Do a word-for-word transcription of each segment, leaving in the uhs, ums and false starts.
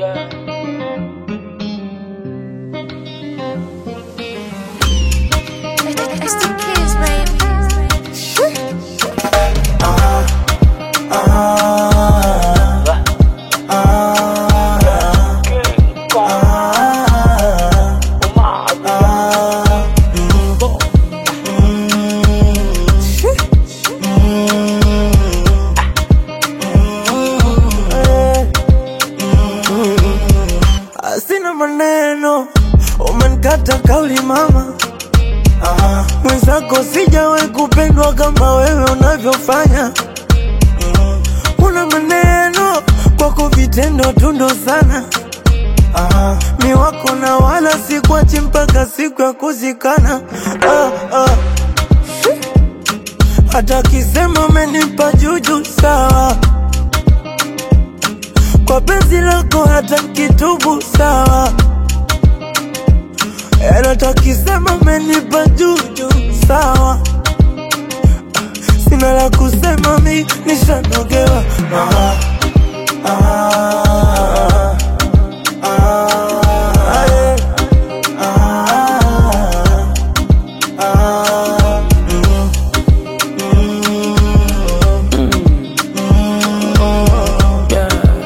Yeah. It's the kids, baby. Ah, ah, ah, sina maneno, umenikata kauli mama. Aha, mwenzako sijawahi kupendwa kama wewe unavyofanya. Mm, una maneno kwako vitendo tundo sana. Aha, mi wako na wala sikwachi mpaka siku ya kuzikana. Ah, ah. Hata kisema umenipa juju sawa, kwa penzi lako hata kitubu sawa. Hata kisema umenipa juju sawa, sina la kusema mi nishanogewa. Ah, ah, ah, ah, yeah. Ah, ah, mm, mm, mm, Yeah.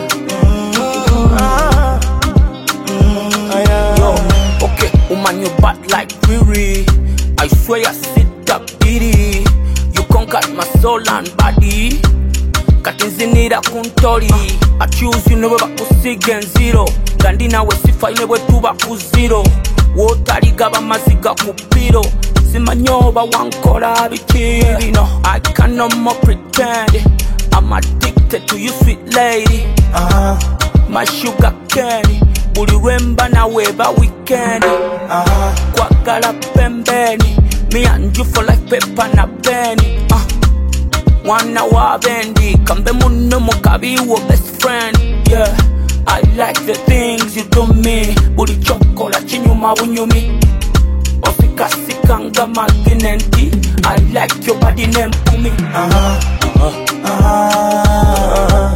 ah, mm, ah, yeah. Yo, okay, woman, you bad like Riri. I swear I sit up pity. You conquered my soul and body. Katinzinira kuntori. I choose you never back to sigen zero. Gandina we sifa inewe tuba ku zero. Wotari gaba maziga kupiro. Simanyoba wankora bikiri. No, I can no more pretend. I'm addicted to you, sweet lady. Ah, My sugar candy. Buli wemba na weba weekend. ah, Kwagala pembeni. Me and you for life, pepper na penny. Uh. Wana wa bendi. Kambe muno mukabi wo best friend. Yeah, I like the things you do me. Buli chokola chinyuma bunyumi. Ofika sikanga maginenti. I like your body name kumi. ah, ah, ah.